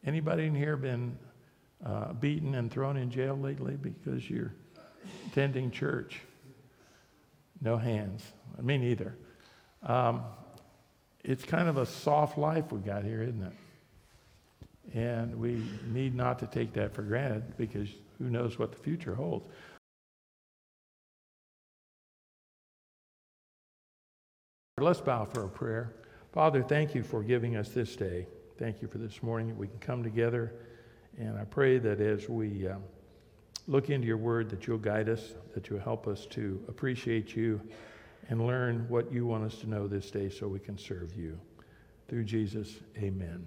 Anybody in here been beaten and thrown in jail lately because you're attending church? No hands. Me neither. It's kind of a soft life we got here, isn't it? And we need not to take that for granted, because who knows what the future holds. Let's bow for a prayer. Father, thank you for giving us this day. Thank you for this morning that we can come together. And I pray that as we look into your word, that you'll guide us, that you'll help us to appreciate you and learn what you want us to know this day so we can serve you. Through Jesus, amen.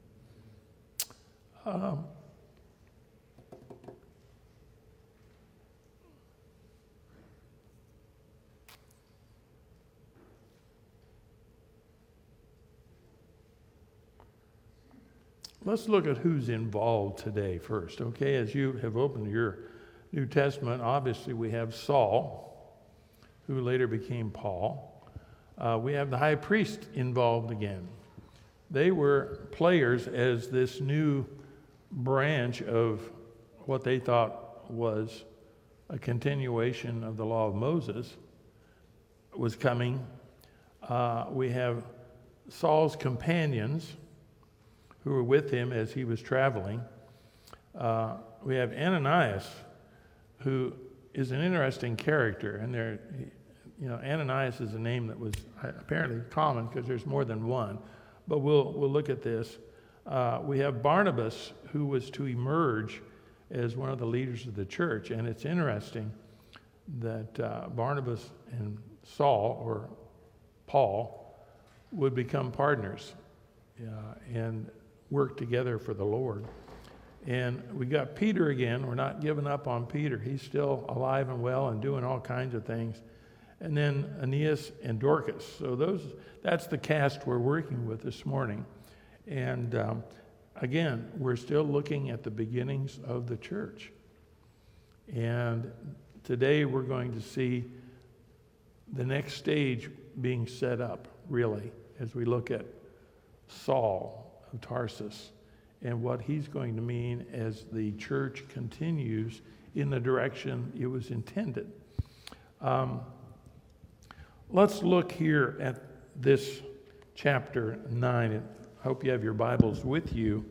Let's look at who's involved today first, okay? As you have opened your New Testament, obviously we have Saul, who later became Paul. We have the high priest involved again. They were players as this new branch of what they thought was a continuation of the law of Moses was coming. We have Saul's companions who were with him as he was traveling. We have Ananias, who is an interesting character, and Ananias is a name that was apparently common because there's more than one, but we'll look at this. We have Barnabas, who was to emerge as one of the leaders of the church, and it's interesting that Barnabas and Saul, or Paul, would become partners and work together for the Lord. And we got Peter again. We're not giving up on Peter. He's still alive and well and doing all kinds of things. And then Aeneas and Dorcas. So that's the cast we're working with this morning. And again, we're still looking at the beginnings of the church. And today we're going to see the next stage being set up, really, as we look at Saul of Tarsus and what he's going to mean as the church continues in the direction it was intended. Let's look here at this chapter 9. I hope you have your Bibles with you.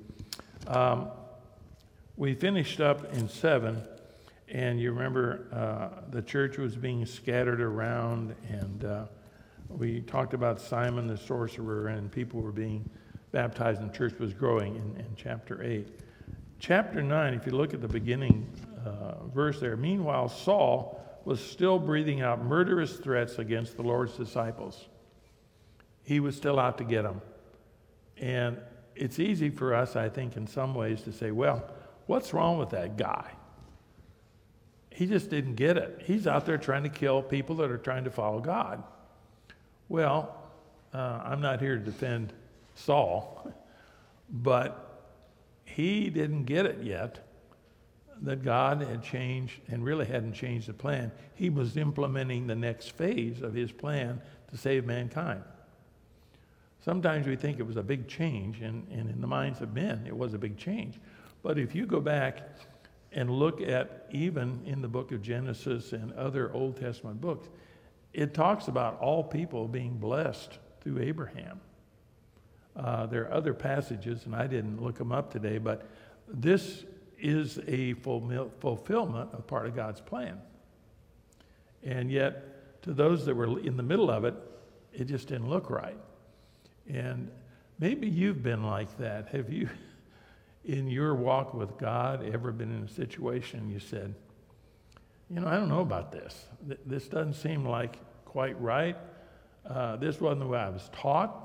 We finished up in 7, and you remember the church was being scattered around, and we talked about Simon the sorcerer, and people were being baptized, and the church was growing in chapter 8. Chapter 9, if you look at the beginning verse there, meanwhile Saul was still breathing out murderous threats against the Lord's disciples. He was still out to get them. And it's easy for us, I think, in some ways to say, well, what's wrong with that guy? He just didn't get it. He's out there trying to kill people that are trying to follow God. Well, I'm not here to defend Saul, but he didn't get it yet that God had changed and really hadn't changed the plan. He was implementing the next phase of his plan to save mankind. Sometimes we think it was a big change, and in the minds of men, it was a big change. But if you go back and look at even in the book of Genesis and other Old Testament books, it talks about all people being blessed through Abraham. There are other passages, and I didn't look them up today, but this is a fulfillment of part of God's plan. And yet, to those that were in the middle of it, it just didn't look right. And maybe you've been like that. Have you, in your walk with God, ever been in a situation you said, I don't know about this. This doesn't seem like quite right. This wasn't the way I was taught.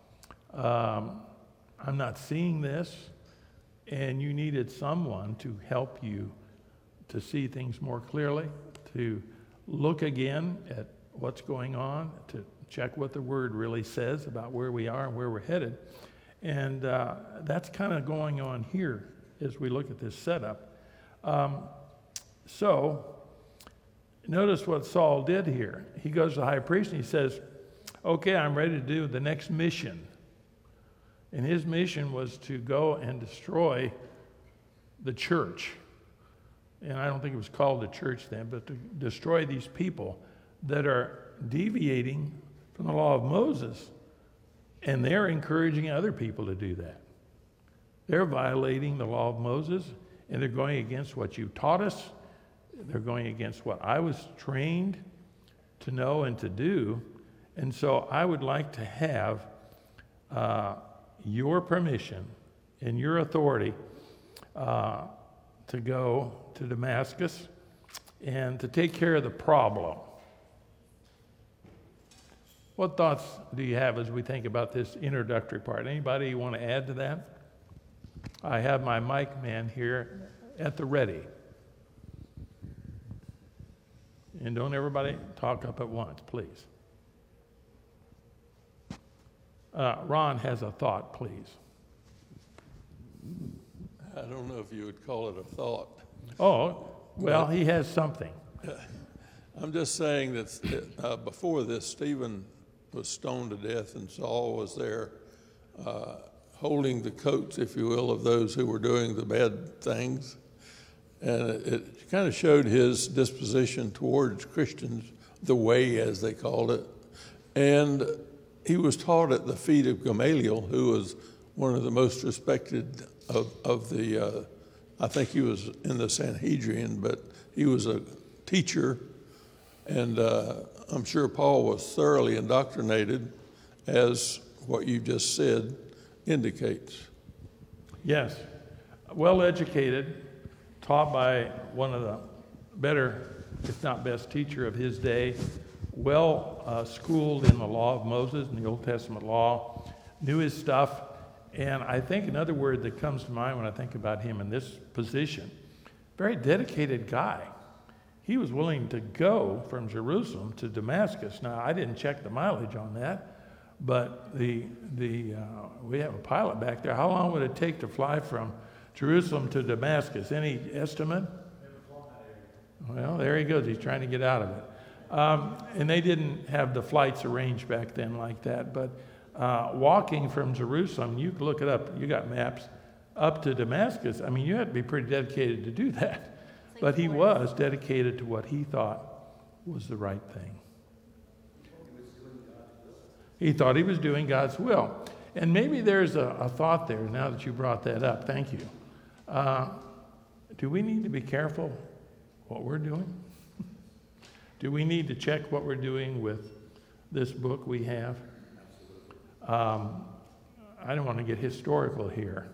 I'm not seeing this. And you needed someone to help you to see things more clearly, to look again at what's going on, to check what the Word really says about where we are and where we're headed. And that's kind of going on here as we look at this setup. So notice what Saul did here. He goes to the high priest and he says, okay, I'm ready to do the next mission. And his mission was to go and destroy the church. And I don't think it was called the church then, but to destroy these people that are deviating from the law of Moses. And they're encouraging other people to do that. They're violating the law of Moses, and they're going against what you taught us. They're going against what I was trained to know and to do. And so I would like to have your permission and your authority to go to Damascus and to take care of the problem. What thoughts do you have as we think about this introductory part? Anybody want to add to that? I have my mic man here at the ready. And don't everybody talk up at once, please. Ron has a thought, please. I don't know if you would call it a thought. Oh, well, he has something. I'm just saying that before this, Stephen was stoned to death, and Saul was there holding the coats, if you will, of those who were doing the bad things. And it kind of showed his disposition towards Christians, the way, as they called it. And he was taught at the feet of Gamaliel, who was one of the most respected of the, I think he was in the Sanhedrin, but he was a teacher. And I'm sure Paul was thoroughly indoctrinated, as what you just said indicates. Yes, well educated, taught by one of the better, if not best, teacher of his day, well schooled in the law of Moses and the Old Testament law, knew his stuff. And I think another word that comes to mind when I think about him in this position, very dedicated guy. He was willing to go from Jerusalem to Damascus. Now, I didn't check the mileage on that, but we have a pilot back there. How long would it take to fly from Jerusalem to Damascus? Any estimate? Well, there he goes. He's trying to get out of it. And they didn't have the flights arranged back then like that. But walking from Jerusalem, you can look it up. You got maps up to Damascus. I mean, you had to be pretty dedicated to do that. But he was dedicated to what he thought was the right thing. He thought he was doing God's will. And maybe there's a thought there now that you brought that up. Thank you. Do we need to be careful what we're doing? Do we need to check what we're doing with this book we have? I don't want to get historical here.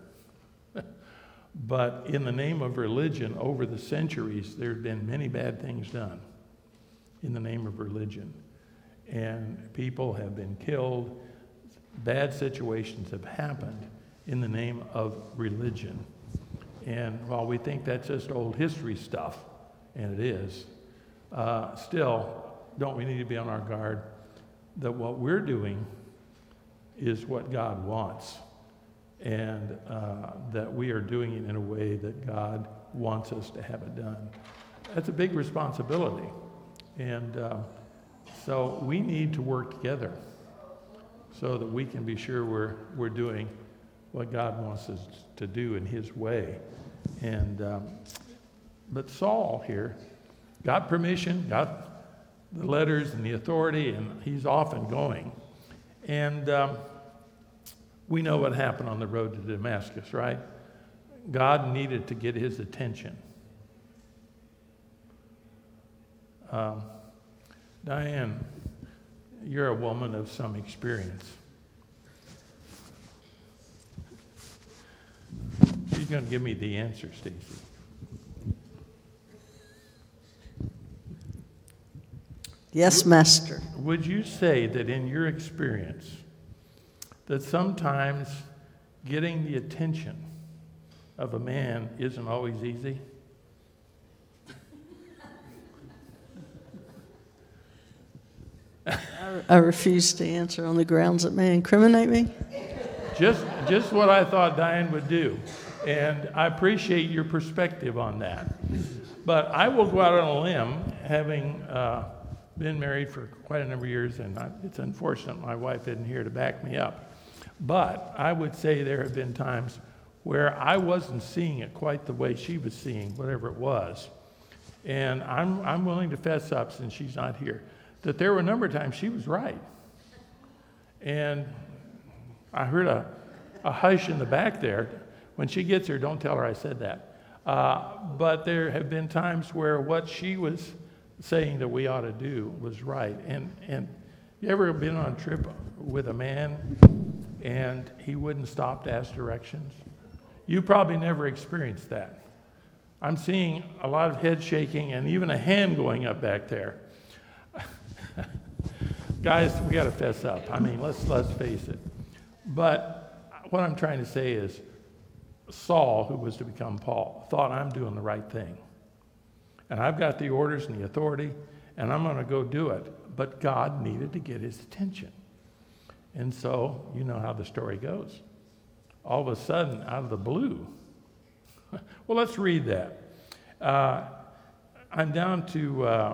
But in the name of religion, over the centuries, there have been many bad things done in the name of religion. And people have been killed. Bad situations have happened in the name of religion. And while we think that's just old history stuff, and it is, still, don't we need to be on our guard that what we're doing is what God wants, and that we are doing it in a way that God wants us to have it done. That's a big responsibility. And so we need to work together so that we can be sure we're doing what God wants us to do in his way. And but Saul here got permission, got the letters and the authority, and he's off and going. And we know what happened on the road to Damascus, right? God needed to get his attention. Diane, you're a woman of some experience. She's going to give me the answer, Stacy. Yes, Master. Would you say that in your experience, that sometimes getting the attention of a man isn't always easy? I refuse to answer on the grounds it may incriminate me. Just what I thought Diane would do. And I appreciate your perspective on that. But I will go out on a limb, having been married for quite a number of years, and it's unfortunate my wife isn't here to back me up. But I would say there have been times where I wasn't seeing it quite the way she was seeing, whatever it was. And I'm willing to fess up, since she's not here, that there were a number of times she was right. And I heard a hush in the back there. When she gets here, don't tell her I said that. But there have been times where what she was saying that we ought to do was right. And you ever been on a trip with a man and he wouldn't stop to ask directions? You probably never experienced that. I'm seeing a lot of head shaking and even a hand going up back there. Guys, we got to fess up. I mean, let's face it. But what I'm trying to say is, Saul, who was to become Paul, thought, I'm doing the right thing. And I've got the orders and the authority, and I'm going to go do it. But God needed to get his attention. And so, you know how the story goes. All of a sudden, out of the blue. Well, let's read that. I'm down to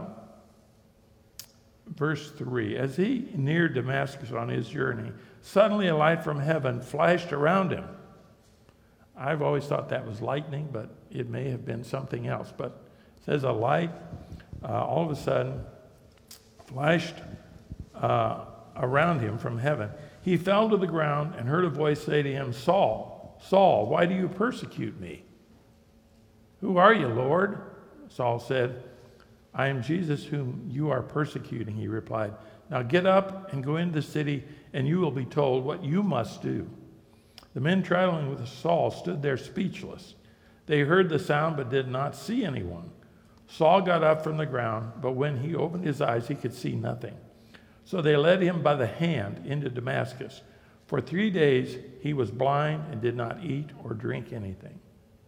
verse 3. As he neared Damascus on his journey, suddenly a light from heaven flashed around him. I've always thought that was lightning, but it may have been something else. But it says a light all of a sudden flashed around him from heaven. He fell to the ground and heard a voice say to him, Saul, Saul, why do you persecute me? Who are you, Lord? Saul said, I am Jesus whom you are persecuting, he replied. Now get up and go into the city, and you will be told what you must do. The men traveling with Saul stood there speechless. They heard the sound but did not see anyone. Saul got up from the ground, but when he opened his eyes, he could see nothing. So they led him by the hand into Damascus. For 3 days he was blind and did not eat or drink anything.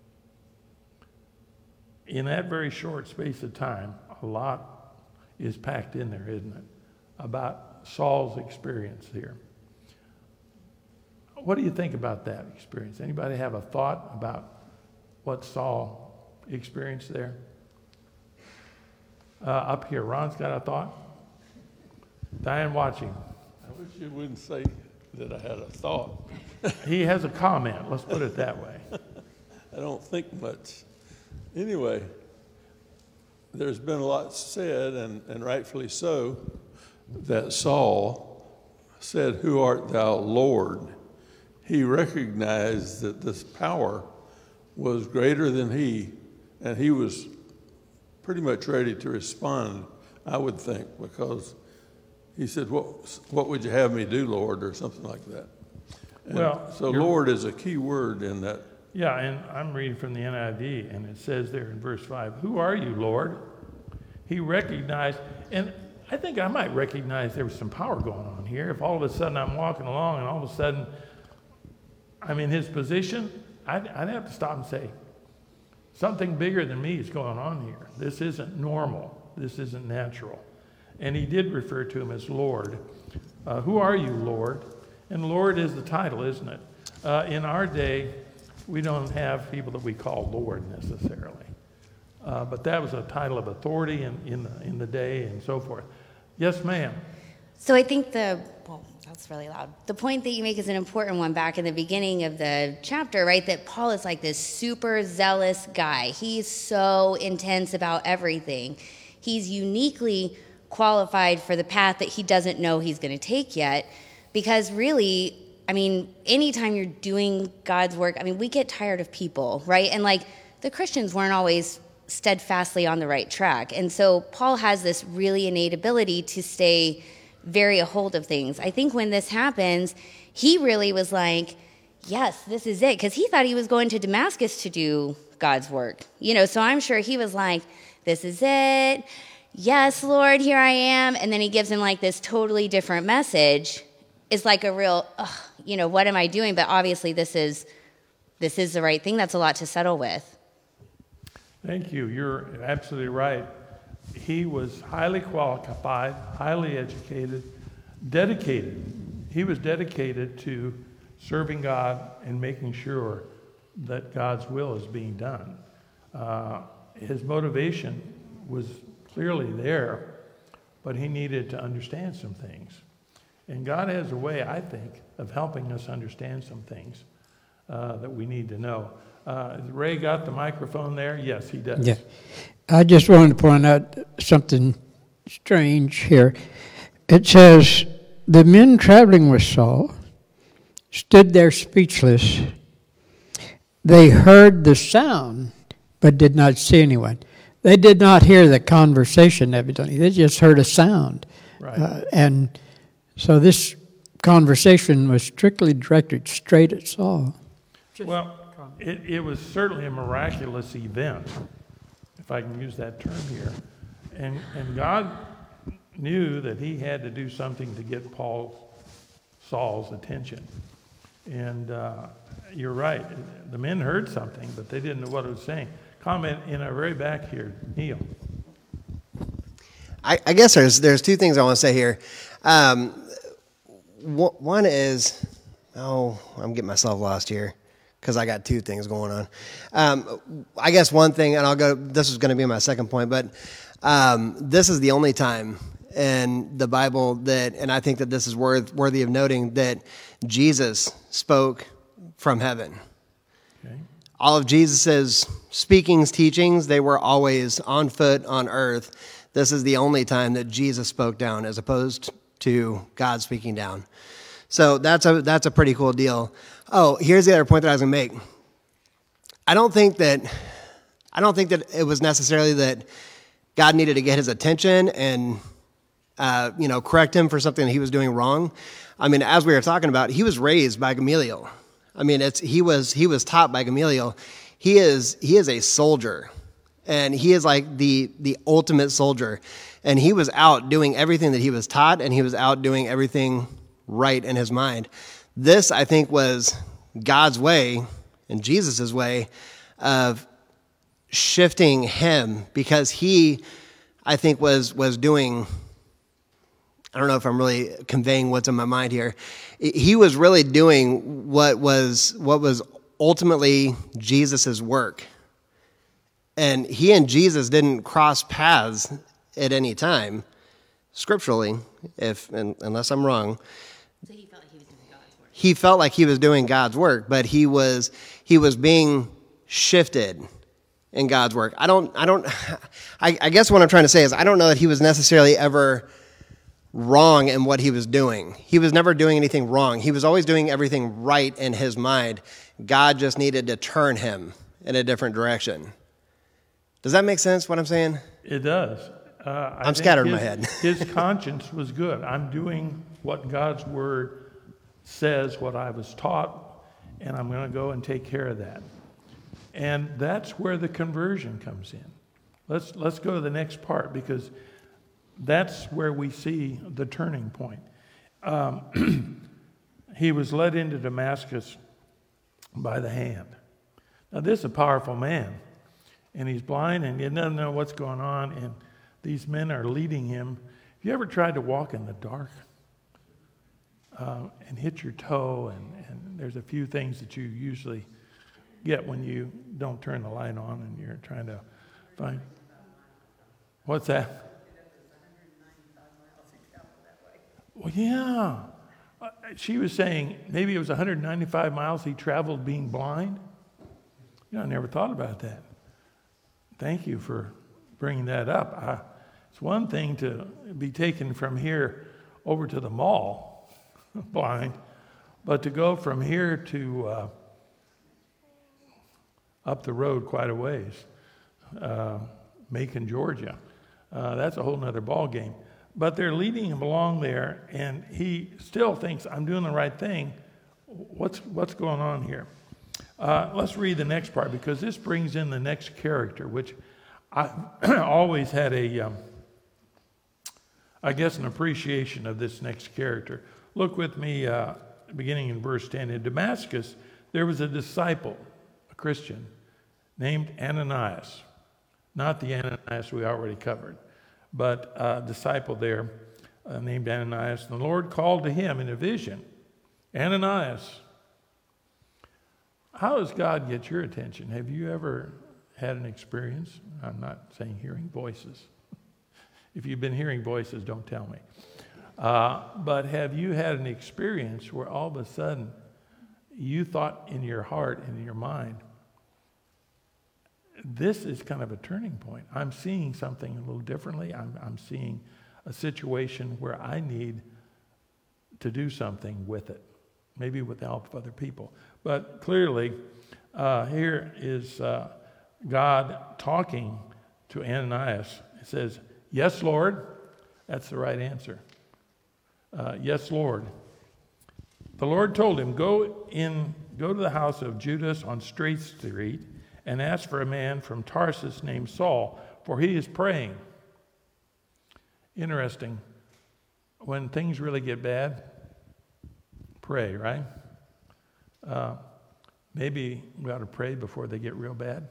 In that very short space of time, a lot is packed in there, isn't it? About Saul's experience here. What do you think about that experience? Anybody have a thought about what Saul experienced there? Up here, Ron's got a thought. Diane, watching. I wish you wouldn't say that I had a thought. He has a comment. Let's put it that way. I don't think much. Anyway, there's been a lot said, and rightfully so, that Saul said, Who art thou, Lord? He recognized that this power was greater than he, and he was pretty much ready to respond, I would think, because he said, what would you have me do, Lord, or something like that. And well, so Lord is a key word in that. Yeah, and I'm reading from the NIV, and it says there in verse 5, Who are you, Lord? He recognized, and I think I might recognize there was some power going on here. If all of a sudden I'm walking along and all of a sudden I'm in his position, I'd have to stop and say, something bigger than me is going on here. This isn't normal. This isn't natural. And he did refer to him as Lord. Who are you, Lord? And Lord is the title, isn't it? In our day, we don't have people that we call Lord necessarily. But that was a title of authority in the day and so forth. Yes, ma'am. So I think that's really loud. The point that you make is an important one back in the beginning of the chapter, right? That Paul is like this super zealous guy. He's so intense about everything. He's uniquely qualified for the path that he doesn't know he's going to take yet. Because really, I mean, anytime you're doing God's work, I mean, we get tired of people, right? And like the Christians weren't always steadfastly on the right track. And so Paul has this really innate ability to stay very a hold of things. I think when this happens, he really was like, yes, this is it. Because he thought he was going to Damascus to do God's work. So I'm sure he was like, this is it. Yes, Lord, here I am. And then he gives him like this totally different message. It's like a real, what am I doing? But obviously this is the right thing. That's a lot to settle with. Thank you. You're absolutely right. He was highly qualified, highly educated, dedicated. He was dedicated to serving God and making sure that God's will is being done. His motivation was clearly there, but he needed to understand some things. And God has a way, I think, of helping us understand some things that we need to know. Has Ray got the microphone there? Yes, he does. Yeah. I just wanted to point out something strange here. It says, the men traveling with Saul stood there speechless. They heard the sound, but did not see anyone. They did not hear the conversation, evidently. They just heard a sound. Right. And so this conversation was strictly directed straight at Saul. Well, it was certainly a miraculous event, if I can use that term here. And God knew that he had to do something to get Saul's attention. And you're right. The men heard something, but they didn't know what it was saying. Comment in our very back here, Neil. I guess there's two things I want to say here. One is, I'm getting myself lost here because I got two things going on. I guess one thing, and this is going to be my second point, but this is the only time in the Bible that, and I think that this is worthy of noting, that Jesus spoke from heaven. Okay. All of Jesus's speakings, teachings, they were always on foot on earth. This is the only time that Jesus spoke down as opposed to God speaking down. So that's a pretty cool deal. Oh, here's the other point that I was going to make. I don't think that it was necessarily that God needed to get his attention and correct him for something that he was doing wrong. I mean, as we were talking about, he was raised by Gamaliel. I mean, he was taught by Gamaliel. He is a soldier, and he is like the ultimate soldier. And he was out doing everything that he was taught, and he was out doing everything right in his mind. This, I think, was God's way and Jesus' way of shifting him, because he, I think, was doing, I don't know if I'm really conveying what's in my mind here. He was really doing what was ultimately Jesus' work. And he and Jesus didn't cross paths at any time, scripturally, unless I'm wrong. So he felt like he was doing God's work. He felt like he was doing God's work, but he was being shifted in God's work. I guess what I'm trying to say is I don't know that he was necessarily ever wrong in what he was doing. He was never doing anything wrong. He was always doing everything right in his mind. God just needed to turn him in a different direction. Does that make sense, what I'm saying? It does. I'm scattered in my head. His conscience was good. I'm doing what God's word says, what I was taught, and I'm going to go and take care of that. And that's where the conversion comes in. Let's go to the next part, because that's where we see the turning point. He was led into Damascus by the hand. Now, this is a powerful man, and he's blind, and he doesn't know what's going on, and these men are leading him. Have you ever tried to walk in the dark and hit your toe? And there's a few things that you usually get when you don't turn the light on and you're trying to find. What's that? Well, yeah. She was saying maybe it was 195 miles he traveled being blind. I never thought about that. Thank you for bringing that up. It's one thing to be taken from here over to the mall blind, but to go from here to up the road quite a ways, Macon, Georgia, that's a whole nother ball game. But they're leading him along there, and he still thinks, I'm doing the right thing. What's going on here? Let's read the next part, because this brings in the next character, which I always had an appreciation of this next character. Look with me, beginning in verse 10. In Damascus, there was a disciple, a Christian, named Ananias. Not the Ananias we already covered, but a disciple there named Ananias. And the Lord called to him in a vision, Ananias. How does God get your attention? Have you ever had an experience? I'm not saying hearing voices. If you've been hearing voices, don't tell me. But have you had an experience where all of a sudden you thought in your heart and in your mind, this is kind of a turning point. I'm seeing something a little differently. I'm seeing a situation where I need to do something with it, maybe with the help of other people. But clearly, here is God talking to Ananias. It says, "Yes, Lord." That's the right answer. Yes, Lord. The Lord told him, go to the house of Judas on Straight Street and ask for a man from Tarsus named Saul, for he is praying. Interesting. When things really get bad, pray, right? Maybe we ought to pray before they get real bad.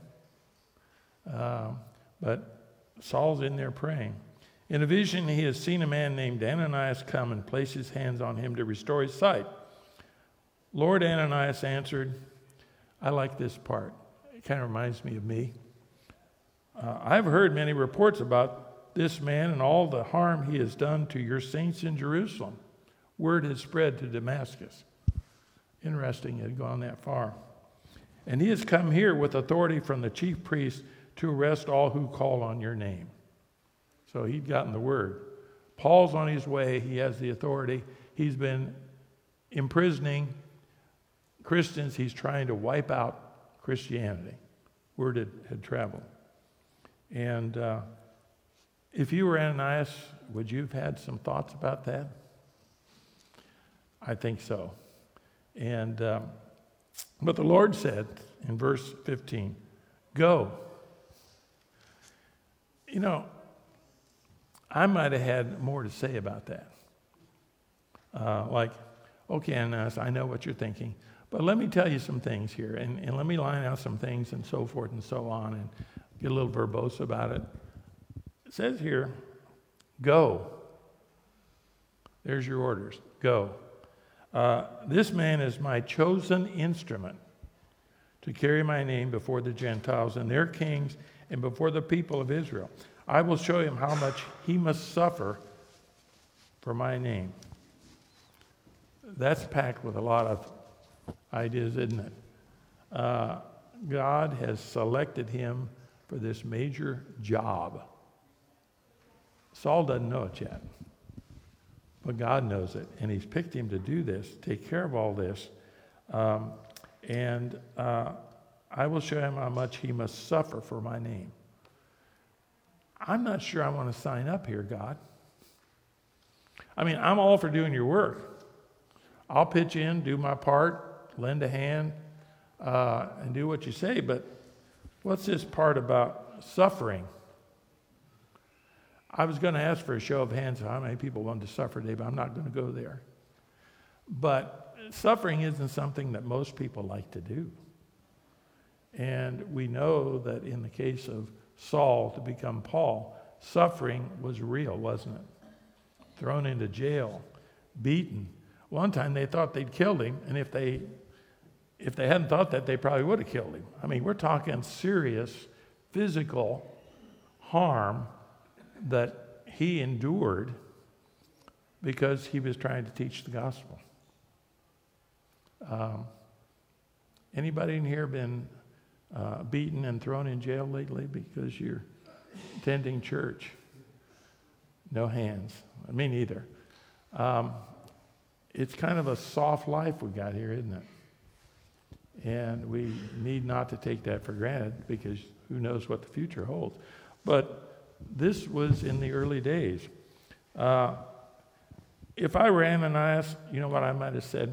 But Saul's in there praying. In a vision, he has seen a man named Ananias come and place his hands on him to restore his sight. Lord, Ananias answered, I like this part. It kind of reminds me of me. I've heard many reports about this man and all the harm he has done to your saints in Jerusalem. Word has spread to Damascus. Interesting, it had gone that far. And he has come here with authority from the chief priest to arrest all who call on your name. So he'd gotten the word. Paul's on his way. He has the authority. He's been imprisoning Christians. He's trying to wipe out Christianity. Word had traveled. And if you were Ananias, would you have had some thoughts about that? I think so. And but the Lord said in verse 15, go. You know, I might have had more to say about that. Like, okay, Ananias, I know what you're thinking, but let me tell you some things here, and let me line out some things and so forth and so on, and get a little verbose about it. It says here, go. There's your orders. Go. This man is my chosen instrument to carry my name before the Gentiles and their kings and before the people of Israel. I will show him how much he must suffer for my name. That's packed with a lot of ideas, isn't it? God has selected him for this major job. Saul doesn't know it yet, but God knows it, and he's picked him to do this, take care of all this, and I will show him how much he must suffer for my name. I'm not sure I want to sign up here, God. I mean, I'm all for doing your work. I'll pitch in, do my part, lend a hand, and do what you say, but what's this part about suffering? I was going to ask for a show of hands how many people wanted to suffer today, but I'm not going to go there. But suffering isn't something that most people like to do. And we know that in the case of Saul to become Paul, suffering was real, wasn't it? Thrown into jail, beaten. One time they thought they'd killed him, and if they hadn't thought that, they probably would have killed him. I mean, we're talking serious physical harm that he endured because he was trying to teach the gospel. Anybody in here been beaten and thrown in jail lately because you're attending church? No hands. Me neither. It's kind of a soft life we got here, isn't it? And we need not to take that for granted because who knows what the future holds. But this was in the early days. If I were Ananias, you know what I might have said?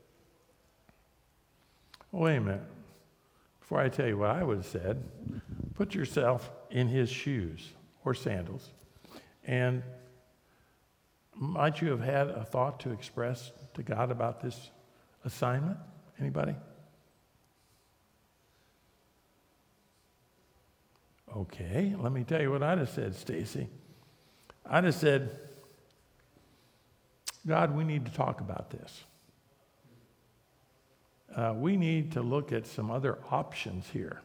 Wait a minute. Before I tell you what I would have said, put yourself in his shoes or sandals. And might you have had a thought to express to God about this assignment? Anybody? Okay, let me tell you what I'd have said, Stacy. I'd have said, God, we need to talk about this. We need to look at some other options here.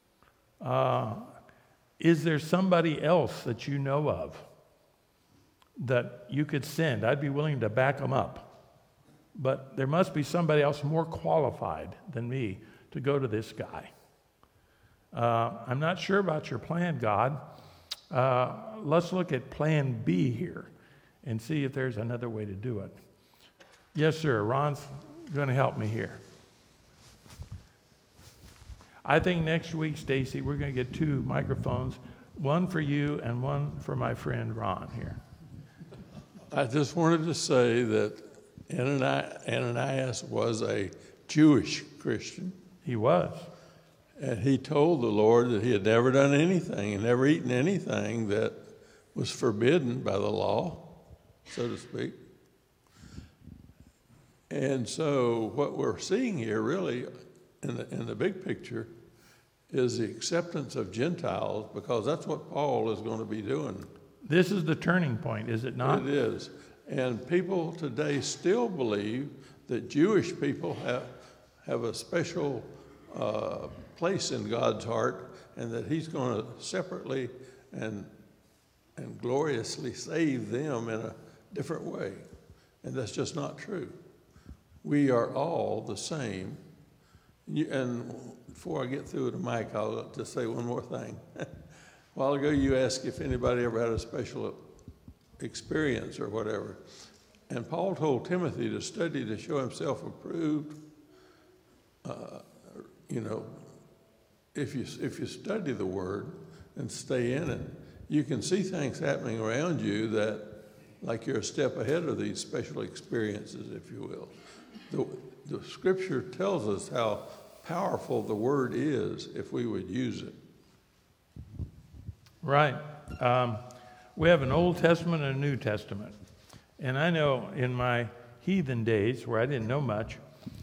Is there somebody else that you know of that you could send. I'd be willing to back them up. But there must be somebody else more qualified than me to go to this guy. I'm not sure about your plan, God. Let's look at plan B here and see if there's another way to do it. Yes, sir. Ron's going to help me here. I think next week, Stacy, we're going to get 2 microphones, one for you and one for my friend Ron here. I just wanted to say that Ananias was a Jewish Christian. He was. And he told the Lord that he had never done anything and never eaten anything that was forbidden by the law, so to speak. And so what we're seeing here really in the big picture is the acceptance of Gentiles, because that's what Paul is going to be doing. This is the turning point, is it not? It is. And people today still believe that Jewish people have a special place in God's heart, and that he's going to separately and gloriously save them in a different way. And that's just not true. We are all the same. And before I get through to Mike, I'll just say one more thing. A while ago, you asked if anybody ever had a special experience or whatever. And Paul told Timothy to study to show himself approved. If you study the Word and stay in it, you can see things happening around you that, like you're a step ahead of these special experiences, if you will. The Scripture tells us how powerful the Word is if we would use it. Right. We have an Old Testament and a New Testament. And I know in my heathen days, where I didn't know much,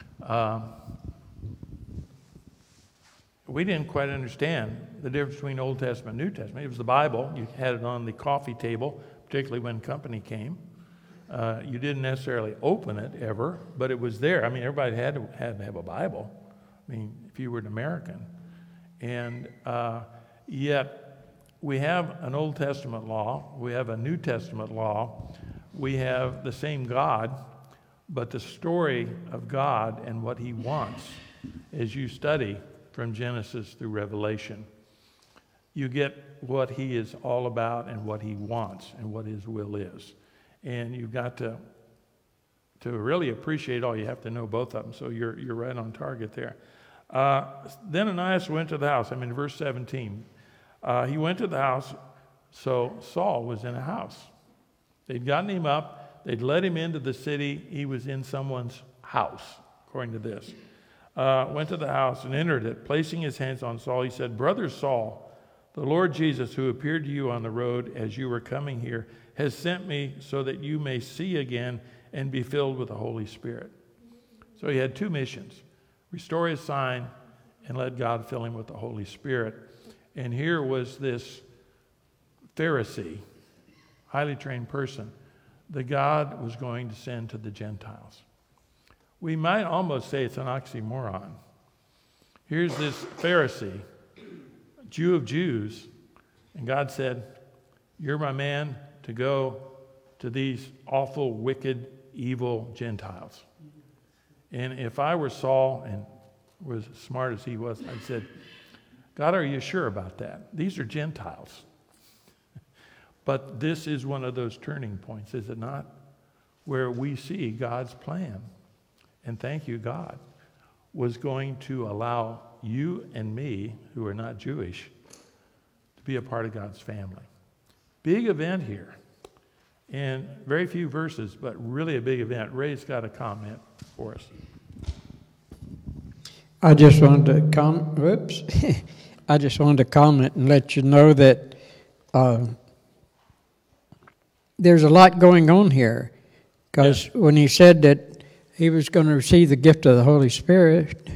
we didn't quite understand the difference between Old Testament and New Testament. It was the Bible. You had it on the coffee table, particularly when company came. You didn't necessarily open it ever, but it was there. I mean, everybody had to have a Bible. I mean, if you were an American. And yet, we have an Old Testament law. We have a New Testament law. We have the same God, but the story of God and what he wants, as you study from Genesis through Revelation, you get what he is all about and what he wants and what his will is. And you've got to really appreciate all. You have to know both of them. So you're right on target there. Then Ananias went to the house. I'm in verse 17. He went to the house, so Saul was in a house. They'd gotten him up. They'd let him into the city. He was in someone's house, according to this. Went to the house and entered it. Placing his hands on Saul, he said, "Brother Saul, the Lord Jesus, who appeared to you on the road as you were coming here, has sent me so that you may see again and be filled with the Holy Spirit." So he had 2 missions: restore his sign and let God fill him with the Holy Spirit. And here was this Pharisee, highly trained person, that God was going to send to the Gentiles. We might almost say it's an oxymoron. Here's this Pharisee, Jew of Jews, and God said, "You're my man to go to these awful, wicked, evil Gentiles." And if I were Saul and was as smart as he was, I'd said, "God, are you sure about that? These are Gentiles." But this is one of those turning points, is it not? Where we see God's plan. And thank you, God, was going to allow you and me, who are not Jewish, to be a part of God's family. Big event here. And very few verses, but really a big event. Ray's got a comment for us. I just wanted to comment and let you know that there's a lot going on here. Because when he said that he was going to receive the gift of the Holy Spirit,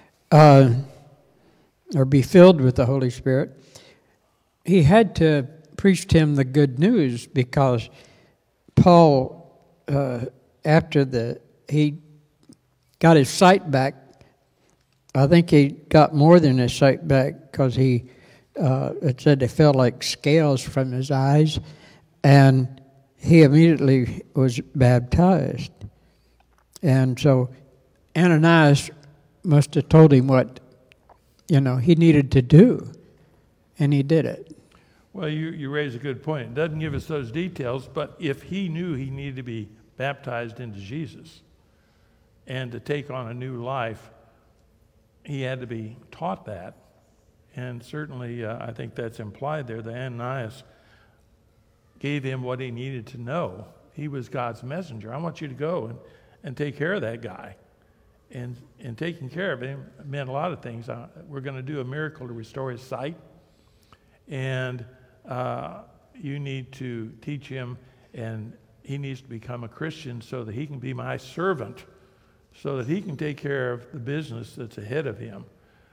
or be filled with the Holy Spirit, he had to preach to him the good news, because Paul, after he got his sight back, I think he got more than his sight back, because it said they fell like scales from his eyes, and he immediately was baptized. And so Ananias must have told him what, he needed to do, and he did it. Well, you raise a good point. It doesn't give us those details, but if he knew he needed to be baptized into Jesus and to take on a new life, he had to be taught that. And certainly, I think that's implied there. The Ananias gave him what he needed to know. He was God's messenger. I want you to go and take care of that guy. And taking care of him meant a lot of things. We're going to do a miracle to restore his sight. And you need to teach him, and he needs to become a Christian so that he can be my servant, so that he can take care of the business that's ahead of him.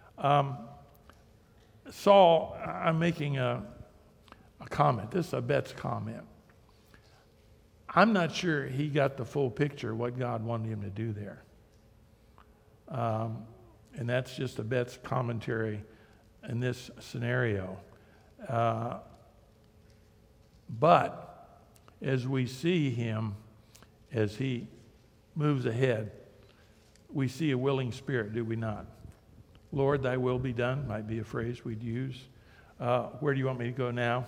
Saul, I'm making a comment. This is a Bet's comment. I'm not sure he got the full picture of what God wanted him to do there. And that's just a Bet's commentary in this scenario. But as we see him, as he moves ahead, we see a willing spirit, do we not? Lord, thy will be done, might be a phrase we'd use. Where do you want me to go now?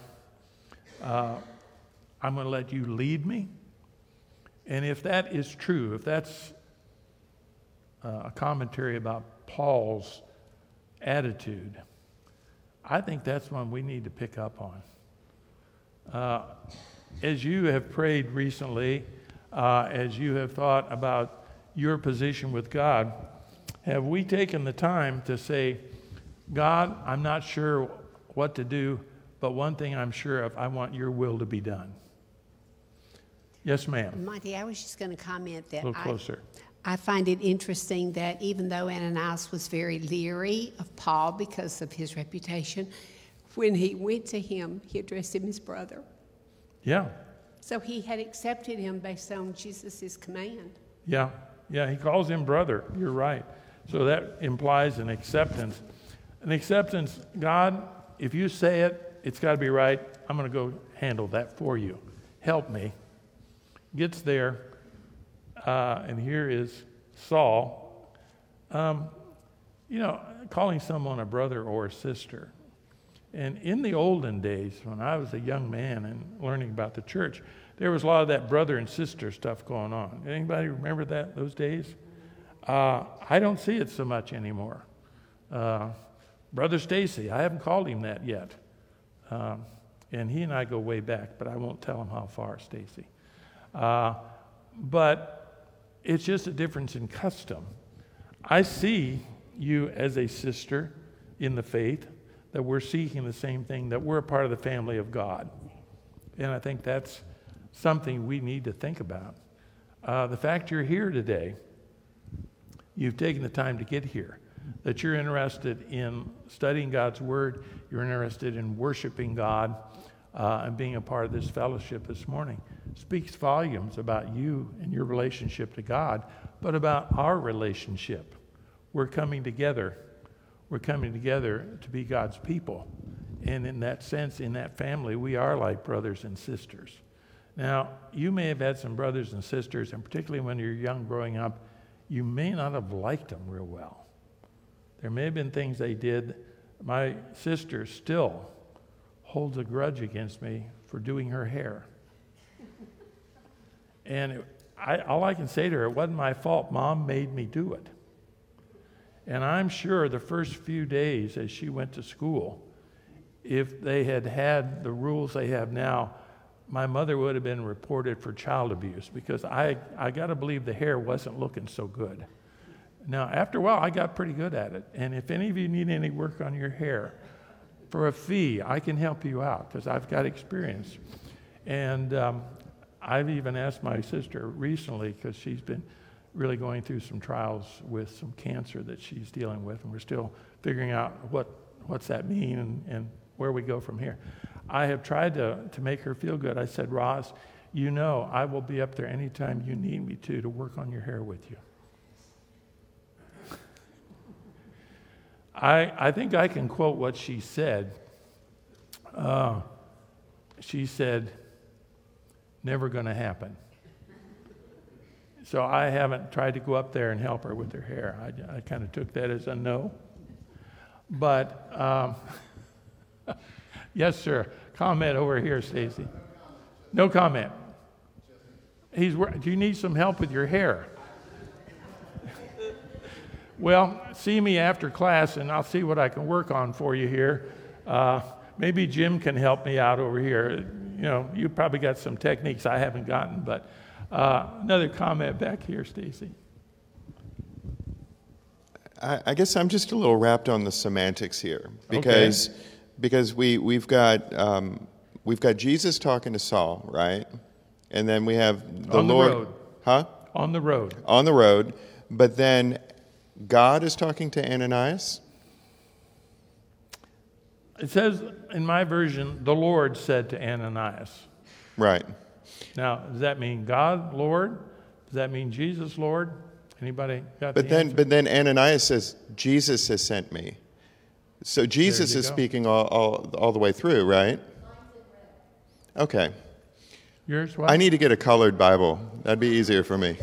I'm going to let you lead me. And if that is true, if that's a commentary about Paul's attitude, I think that's one we need to pick up on. As you have prayed recently, as you have thought about your position with God, have we taken the time to say, God, I'm not sure what to do, but one thing I'm sure of, I want your will to be done. Yes, ma'am. Monty, I was just going to comment that A little closer. I find it interesting that even though Ananias was very leery of Paul because of his reputation, when he went to him, he addressed him as brother. Yeah. So he had accepted him based on Jesus' command. Yeah, he calls him brother. You're right. So that implies an acceptance. An acceptance, God, if you say it, it's got to be right. I'm going to go handle that for you. Help me. Gets there, and here is Saul. Calling someone a brother or a sister. And in the olden days, when I was a young man and learning about the church, there was a lot of that brother and sister stuff going on. Anybody remember those days? I don't see it so much anymore. Brother Stacy, I haven't called him that yet. And he and I go way back, but I won't tell him how far, Stacy. But it's just a difference in custom. I see you as a sister in the faith, that we're seeking the same thing, that we're a part of the family of God. And I think that's something we need to think about. The fact you're here today, you've taken the time to get here, that you're interested in studying God's Word, you're interested in worshiping God, and being a part of this fellowship this morning, speaks volumes about you and your relationship to God, but about our relationship. We're coming together. We're coming together to be God's people. And in that sense, in that family, we are like brothers and sisters. Now, you may have had some brothers and sisters, and particularly when you're young growing up, you may not have liked them real well. There may have been things they did. My sister still holds a grudge against me for doing her hair. And all I can say to her, it wasn't my fault. Mom made me do it. And I'm sure the first few days as she went to school, if they had had the rules they have now, my mother would have been reported for child abuse, because I got to believe the hair wasn't looking so good. Now, after a while, I got pretty good at it. And if any of you need any work on your hair, for a fee, I can help you out, because I've got experience. And I've even asked my sister recently, because she's been really going through some trials with some cancer that she's dealing with, and we're still figuring out what's that mean and where we go from here. I have tried to make her feel good. I said, Roz, I will be up there anytime you need me to work on your hair with you. I think I can quote what she said. She said, Never going to happen. So I haven't tried to go up there and help her with her hair. I kind of took that as a no. But, yes, sir. Comment over here, Stacy. No comment. Do you need some help with your hair? Well, see me after class, and I'll see what I can work on for you here. Maybe Jim can help me out over here. You know, you probably got some techniques I haven't gotten, but another comment back here, Stacy. I guess I'm just a little wrapped on the semantics here because we've got Jesus talking to Saul, right? And then we have the Lord. On the road. Huh? On the road. On the road, but then God is talking to Ananias. It says in my version, the Lord said to Ananias. Right. Now, does that mean God, Lord? Does that mean Jesus, Lord? Anybody got But then Ananias says, Jesus has sent me. So Jesus is speaking all the way through, right? Okay. Yours what? I need to get a colored Bible. That'd be easier for me.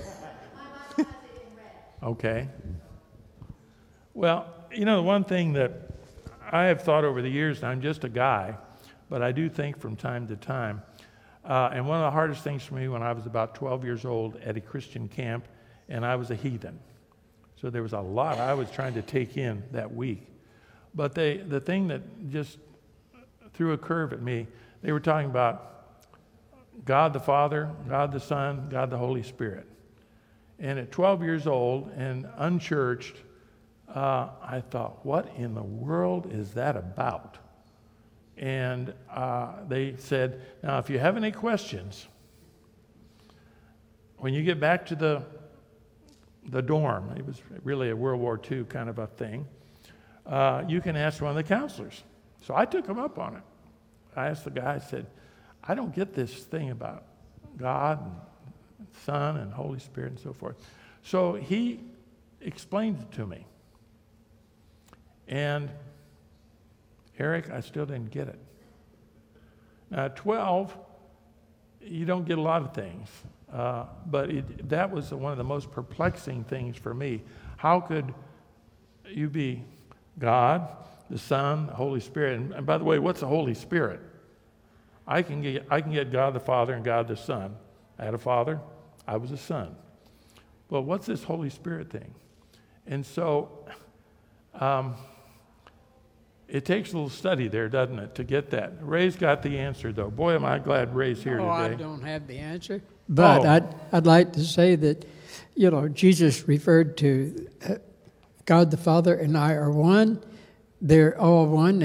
Okay. Well, you know, the one thing that I have thought over the years, and I'm just a guy, but I do think from time to time, and one of the hardest things for me when I was about 12 years old at a Christian camp, and I was a heathen. So there was a lot I was trying to take in that week. But the thing that just threw a curve at me, they were talking about God the Father, God the Son, God the Holy Spirit. And at 12 years old and unchurched, I thought, what in the world is that about? And they said, now if you have any questions, when you get back to the dorm, it was really a World War II kind of a thing, you can ask one of the counselors. So I took him up on it. I asked the guy, I said, I don't get this thing about God and Son and Holy Spirit and so forth. So he explained it to me. And Eric, I still didn't get it. Now, at 12, you don't get a lot of things. But that was one of the most perplexing things for me. How could you be God, the Son, the Holy Spirit? And by the way, what's the Holy Spirit? I can get God the Father and God the Son. I had a father. I was a son. Well, what's this Holy Spirit thing? And so it takes a little study there, doesn't it, to get that. Ray's got the answer, though. Boy, am I glad Ray's here today. I don't have the answer. But I'd like to say that, you know, Jesus referred to God the Father and I are one. They're all one.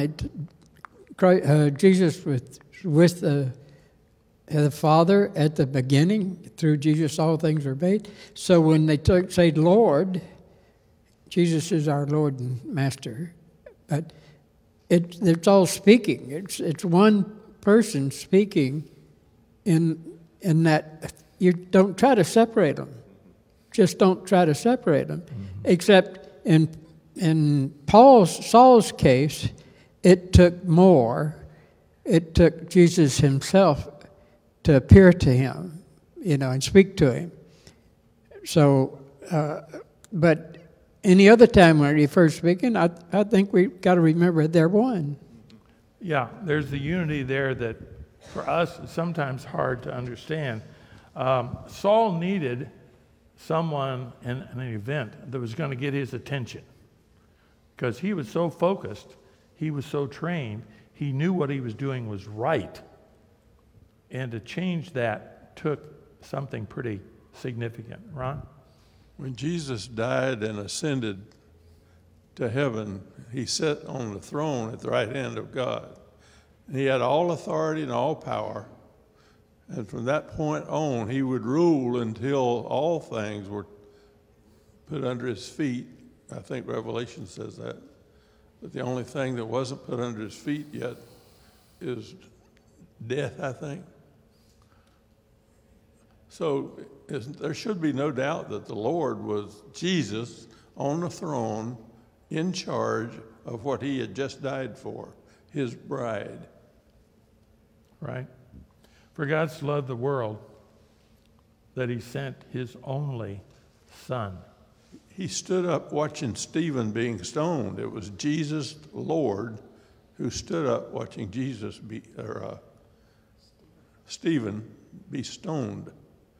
Jesus was with the Father at the beginning. Through Jesus, all things are made. So when they say Lord, Jesus is our Lord and Master. But it's all speaking. It's one person speaking in that. You don't try to separate them. Just don't try to separate them. Mm-hmm. Except in Saul's case, it took more. It took Jesus himself to appear to him, you know, and speak to him. So, but any other time when you're first speaking, I think we've got to remember they're one. Yeah, there's the unity there that for us is sometimes hard to understand. Saul needed someone in an event that was going to get his attention because he was so focused, he was so trained, he knew what he was doing was right. And to change that took something pretty significant. Ron? When Jesus died and ascended to heaven, he sat on the throne at the right hand of God. And he had all authority and all power. And from that point on, he would rule until all things were put under his feet. I think Revelation says that. But the only thing that wasn't put under his feet yet is death, I think. So there should be no doubt that the Lord was Jesus on the throne in charge of what he had just died for, his bride. Right. For God so loved the world that he sent his only Son. He stood up watching Stephen being stoned. It was Jesus, Lord, who stood up watching Stephen be stoned.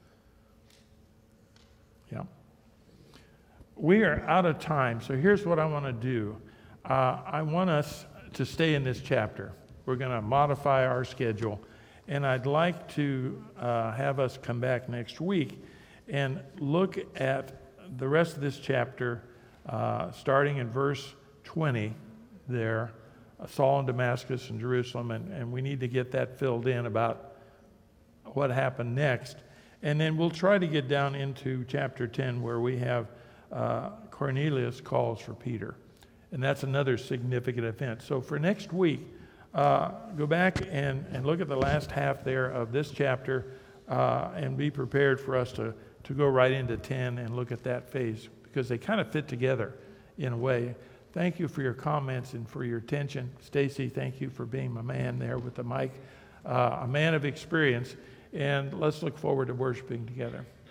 Yeah. We are out of time, so here's what I want to do. I want us to stay in this chapter. We're going to modify our schedule, and I'd like to have us come back next week and look at the rest of this chapter, starting in verse 20 there, Saul in Damascus and Jerusalem, and we need to get that filled in about what happened next. And then we'll try to get down into chapter 10 where we have Cornelius calls for Peter. And that's another significant event. So for next week, go back and look at the last half there of this chapter and be prepared for us to go right into 10 and look at that phase, because they kind of fit together in a way. Thank you for your comments and for your attention. Stacy, thank you for being my man there with the mic, a man of experience. And let's look forward to worshiping together.